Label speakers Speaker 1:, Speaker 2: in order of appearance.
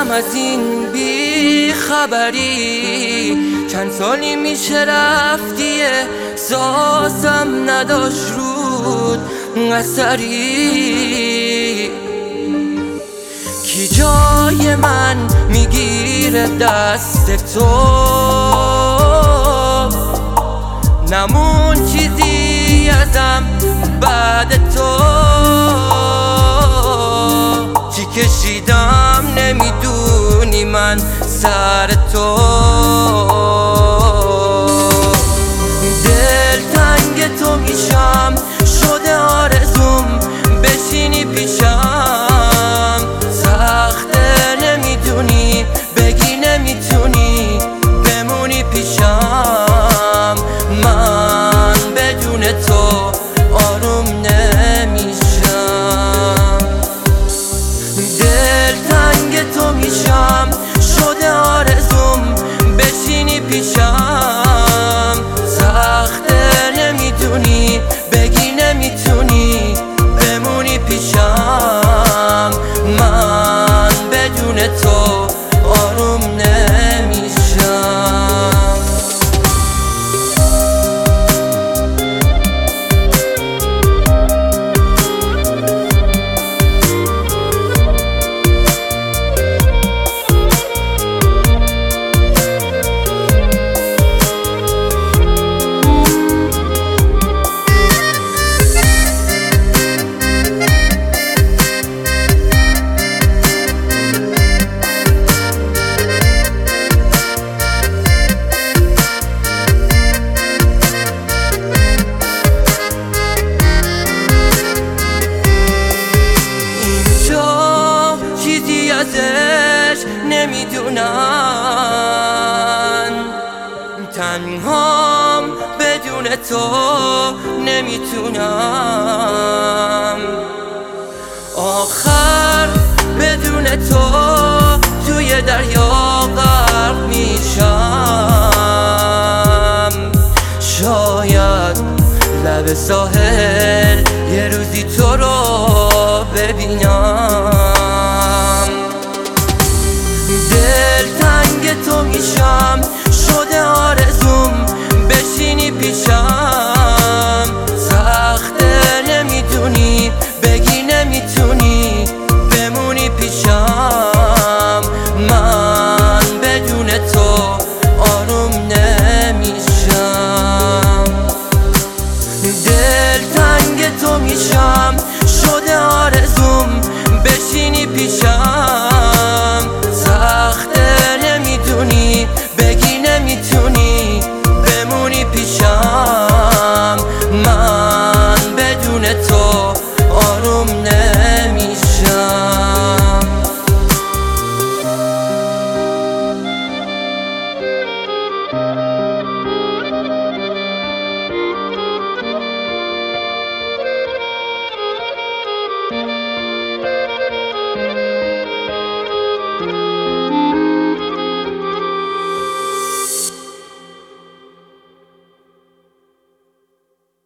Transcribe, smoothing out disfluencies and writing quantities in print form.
Speaker 1: از این بی خبری، چند سالی میشه رفتی، احساسم نداشت رود اثری. کی جای من میگیره دست تو، نمون چیزی ازم بعد تو. چی کشیدم نمیدونی من سر تو، دل تنگ تو میشم شده آرزوم بشینی پیشم. سخته نمیدونی بگی نمیتونی بمونی پیشم. من بدون تو آروم نمیشم. دل تنگ تو میشم شده آرزوم بشینی پیشم. سخته نمیدونی بگی نمیتونی بمونی پیشم. من بدون تو آروم نمیشم. ازش نمیدونن، تنهام بدون تو نمیتونم. آخر بدون تو توی دریا غرق میشم. شاید لب ساحل یه روزی تو رو ببینم. دل تنگ تو میشم